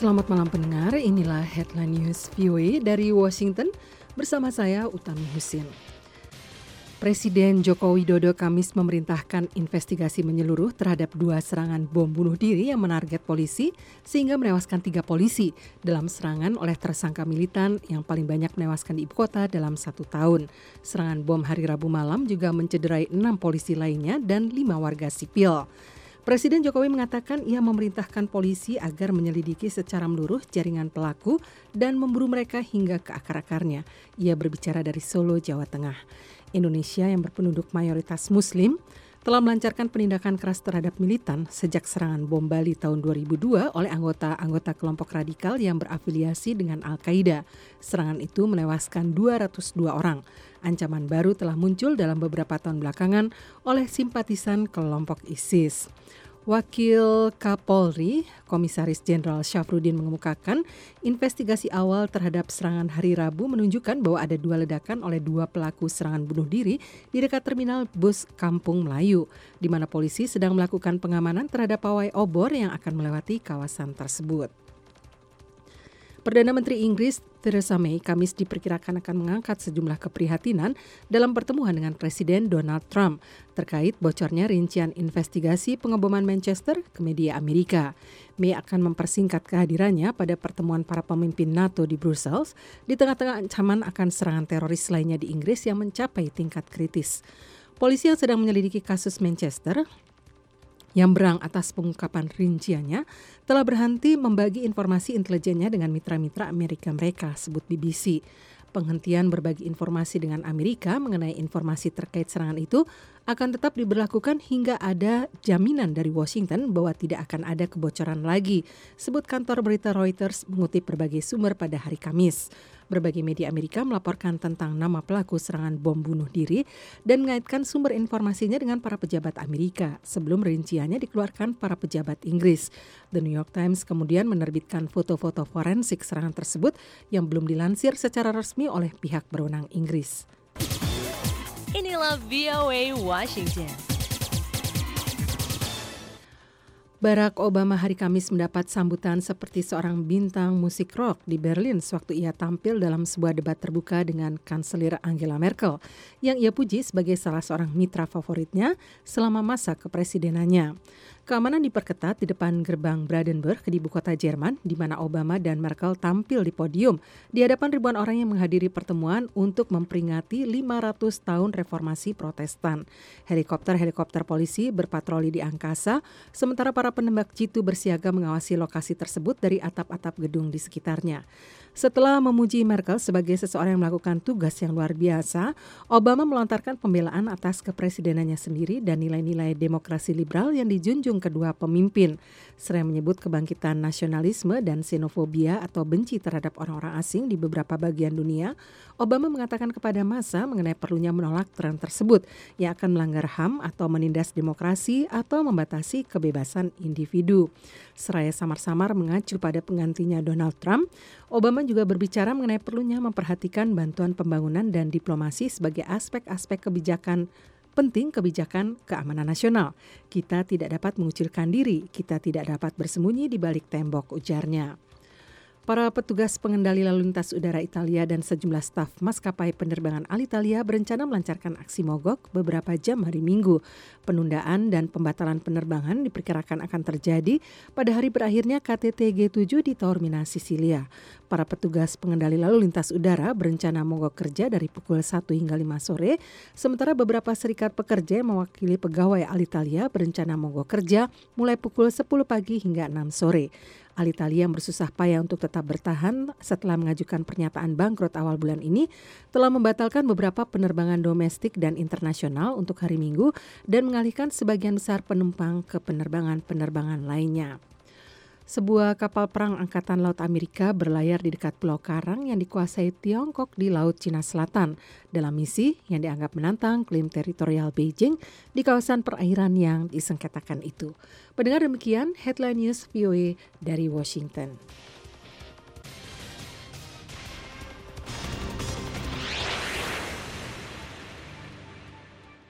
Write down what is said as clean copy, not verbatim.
Selamat malam pendengar, inilah Headline News VOA dari Washington bersama saya Utami Husin. Presiden Joko Widodo Kamis memerintahkan investigasi menyeluruh terhadap 2 serangan bom bunuh diri yang menarget polisi sehingga menewaskan 3 polisi dalam serangan oleh tersangka militan yang paling banyak menewaskan di ibu kota dalam 1 tahun. Serangan bom hari Rabu malam juga mencederai 6 polisi lainnya dan 5 warga sipil. Presiden Jokowi mengatakan ia memerintahkan polisi agar menyelidiki secara menyeluruh jaringan pelaku dan memburu mereka hingga ke akar-akarnya. Ia berbicara dari Solo, Jawa Tengah. Indonesia yang berpenduduk mayoritas Muslim telah melancarkan penindakan keras terhadap militan sejak serangan bom Bali tahun 2002 oleh anggota kelompok radikal yang berafiliasi dengan Al-Qaeda. Serangan itu menewaskan 202 orang. Ancaman baru telah muncul dalam beberapa tahun belakangan oleh simpatisan kelompok ISIS. Wakil Kapolri, Komisaris Jenderal Syafruddin mengemukakan investigasi awal terhadap serangan hari Rabu menunjukkan bahwa ada 2 ledakan oleh 2 pelaku serangan bunuh diri di dekat terminal bus Kampung Melayu, di mana polisi sedang melakukan pengamanan terhadap pawai obor yang akan melewati kawasan tersebut. Perdana Menteri Inggris Theresa May Kamis diperkirakan akan mengangkat sejumlah keprihatinan dalam pertemuan dengan Presiden Donald Trump terkait bocornya rincian investigasi pengeboman Manchester ke media Amerika. May akan mempersingkat kehadirannya pada pertemuan para pemimpin NATO di Brussels di tengah-tengah ancaman akan serangan teroris lainnya di Inggris yang mencapai tingkat kritis. Polisi yang sedang menyelidiki kasus Manchester yang berang atas pengungkapan rinciannya telah berhenti membagi informasi intelijennya dengan mitra-mitra Amerika mereka, sebut BBC. Penghentian berbagi informasi dengan Amerika mengenai informasi terkait serangan itu akan tetap diberlakukan hingga ada jaminan dari Washington bahwa tidak akan ada kebocoran lagi, sebut kantor berita Reuters mengutip berbagai sumber pada hari Kamis. Berbagai media Amerika melaporkan tentang nama pelaku serangan bom bunuh diri dan mengaitkan sumber informasinya dengan para pejabat Amerika sebelum rinciannya dikeluarkan para pejabat Inggris. The New York Times kemudian menerbitkan foto-foto forensik serangan tersebut yang belum dilansir secara resmi oleh pihak berwenang Inggris. Inilah VOA Washington. Barack Obama hari Kamis mendapat sambutan seperti seorang bintang musik rock di Berlin sewaktu ia tampil dalam sebuah debat terbuka dengan Kanselir Angela Merkel yang ia puji sebagai salah seorang mitra favoritnya selama masa kepresidenannya. Keamanan diperketat di depan gerbang Brandenburg di ibu kota Jerman, di mana Obama dan Merkel tampil di podium di hadapan ribuan orang yang menghadiri pertemuan untuk memperingati 500 tahun reformasi Protestan. Helikopter polisi berpatroli di angkasa, sementara para penembak jitu bersiaga mengawasi lokasi tersebut dari atap-atap gedung di sekitarnya. Setelah memuji Merkel sebagai seseorang yang melakukan tugas yang luar biasa, Obama melontarkan pembelaan atas kepresidenannya sendiri dan nilai-nilai demokrasi liberal yang dijunjung kedua pemimpin. Selain menyebut kebangkitan nasionalisme dan xenofobia atau benci terhadap orang-orang asing di beberapa bagian dunia, Obama mengatakan kepada massa mengenai perlunya menolak tren tersebut yang akan melanggar HAM atau menindas demokrasi atau membatasi kebebasan individu. Seraya samar-samar mengacu pada penggantinya Donald Trump, Obama juga berbicara mengenai perlunya memperhatikan bantuan pembangunan dan diplomasi sebagai aspek-aspek kebijakan keamanan nasional. Kita tidak dapat mengucilkan diri, kita tidak dapat bersembunyi di balik tembok, ujarnya. Para petugas pengendali lalu lintas udara Italia dan sejumlah staf maskapai penerbangan Alitalia berencana melancarkan aksi mogok beberapa jam hari Minggu. Penundaan dan pembatalan penerbangan diperkirakan akan terjadi pada hari berakhirnya KTT G7 di Taormina, Sisilia. Para petugas pengendali lalu lintas udara berencana mogok kerja dari pukul 1 hingga 5 sore, sementara beberapa serikat pekerja yang mewakili pegawai Alitalia berencana mogok kerja mulai pukul 10 pagi hingga 6 sore. Alitalia yang bersusah payah untuk tetap bertahan setelah mengajukan pernyataan bangkrut awal bulan ini telah membatalkan beberapa penerbangan domestik dan internasional untuk hari Minggu dan mengalihkan sebagian besar penumpang ke penerbangan lainnya. Sebuah kapal perang Angkatan Laut Amerika berlayar di dekat Pulau Karang yang dikuasai Tiongkok di Laut Cina Selatan dalam misi yang dianggap menantang klaim teritorial Beijing di kawasan perairan yang disengketakan itu. Pendengar, demikian Headline News VOA dari Washington.